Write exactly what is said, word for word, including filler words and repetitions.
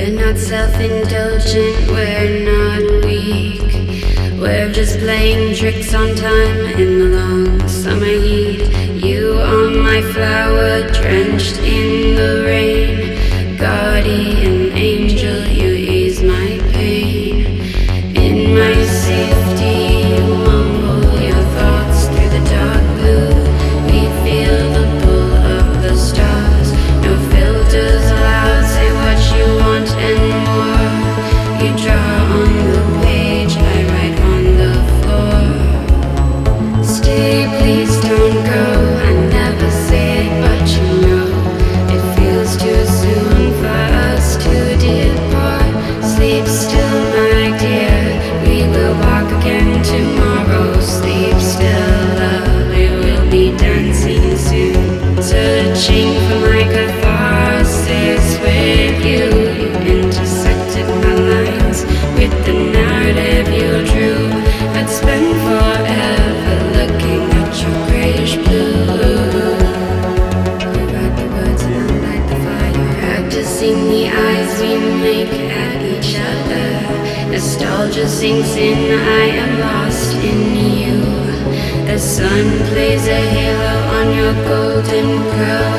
We're not self-indulgent, we're not weak. We're just playing tricks on time in the long summer heat. You are my flower drenched in the rain. Guardian angel, you ease my pain. In my safety, you mumble your thoughts through the dark blue. We feel the pull of the stars. No filters allowed, say what you want and more. You draw on the page, I write on the floor. Stay, please don't go. I never say it, but you know it feels too soon for us to depart. Sleep still, my dear. We will walk again tomorrow. Sleep still, love. We will be dancing soon. Searching for my catharsis with you. You intersected my lines with the narrative you drew. I'd spend forever looking at your grayish blue. You write the words and I light the fire. Practicing the eyes we make at each other. Nostalgia sinks in, I am lost in you. The sun plays a halo on your golden curl.